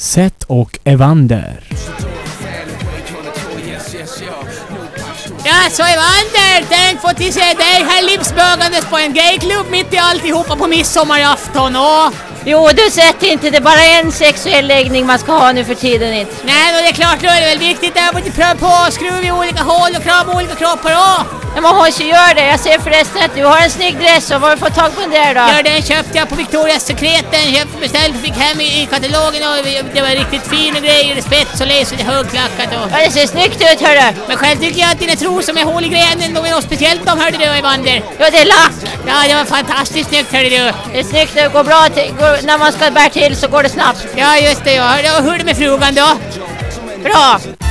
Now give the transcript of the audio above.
Seth och Evander. Ja, så Evander, tänk få till se dig här livsbögandes på en gayklubb mitt i alltihopa på midsommarafton. Jo, du sätter inte, det är bara en sexuell läggning man ska ha nu för tiden inte. Nej, då det är klart, då är det väl viktigt att pröva på skruv i olika håll och krama olika kroppar. Men man måste gör det. Jag ser förresten att du har en snygg dress, och var har du fått tag på den där då? Ja, den köpte jag på Victorias Secreten, beställt och fick hem i katalogen, och det var riktigt fina grejer, spets och läs och högklackat och... Ja, det ser snyggt ut, hörru. Men själv tycker jag att dina trosor som är hål i grenen, de är något speciellt de, hörde du, Evander. Ja, det är lack. Ja, det var fantastiskt snyggt, hörde du. Det är snyggt, det går bra när man ska bära till så går det snabbt. Ja, just det, ja. Hur är det med frugan då? Bra.